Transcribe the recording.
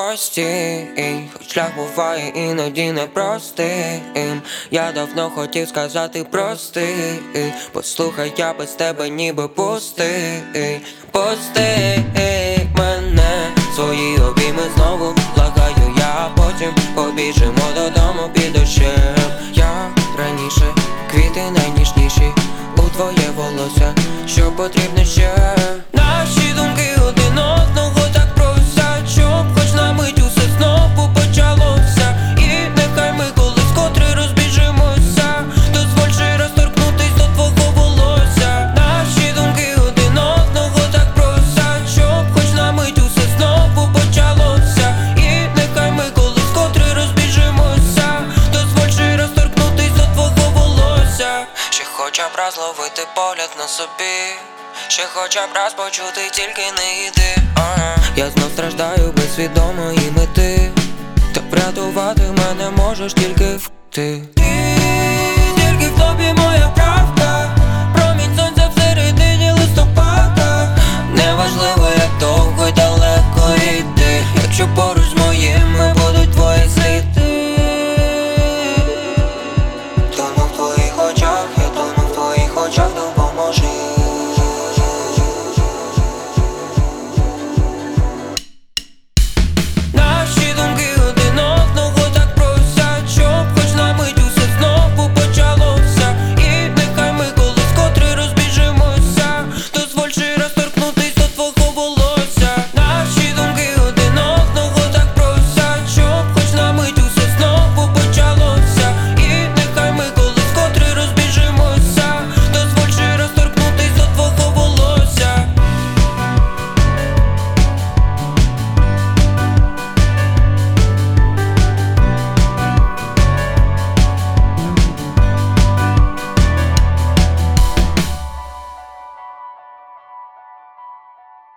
прості, хоч шлях буває іноді непростим. Я давно хотів сказати прости. Послухай, я без тебе ніби пустий. Пусти мене в свої обійми знову, благаю я, а потім побіжимо додому під дощем. Як раніше, квіти найніжніші, у твоє волосся, що потрібно ще. Наші думки один одного так просять, щоб хоч на мить усе знову почалося. І нехай ми колись котре розбіжимося, дозволь ще раз торкнутись до твого волосся. Наші думки один одного так просять, щоб хоч на мить усе знову почалося. І нехай ми колись котре розбіжимося, дозволь ще раз торкнутись до твого волосся. Ще хоча б раз ловити погляд на собі, ще хоча б раз почути, тільки не йди. Я знов страждаю без свідомої мети, та врятувати мене можеш тільки ти. Тільки в тобі моя правда, промінь сонця всередині листопада. Неважливо, як довго й далеко йти, якщо поруч з моїми